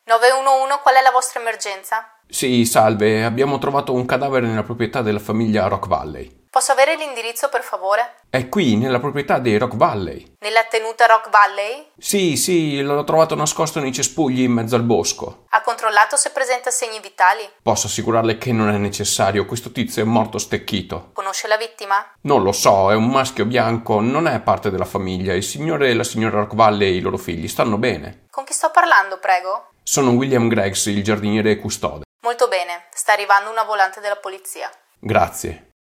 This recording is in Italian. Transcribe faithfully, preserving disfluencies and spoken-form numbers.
nove uno uno, qual è la vostra emergenza? Sì, salve, abbiamo trovato un cadavere nella proprietà della famiglia Rock Valley. Posso avere l'indirizzo, per favore? È qui, nella proprietà dei Rock Valley. Nella tenuta Rock Valley? Sì, sì, l'ho trovato nascosto nei cespugli in mezzo al bosco. Ha controllato se presenta segni vitali? Posso assicurarle che non è necessario, questo tizio è morto stecchito. Conosce la vittima? Non lo so, è un maschio bianco, non è parte della famiglia. Il signore e la signora Rock Valley e i loro figli stanno bene. Con chi sto parlando, prego? Sono William Greggs, il giardiniere e custode. Molto bene, sta arrivando una volante della polizia. Grazie.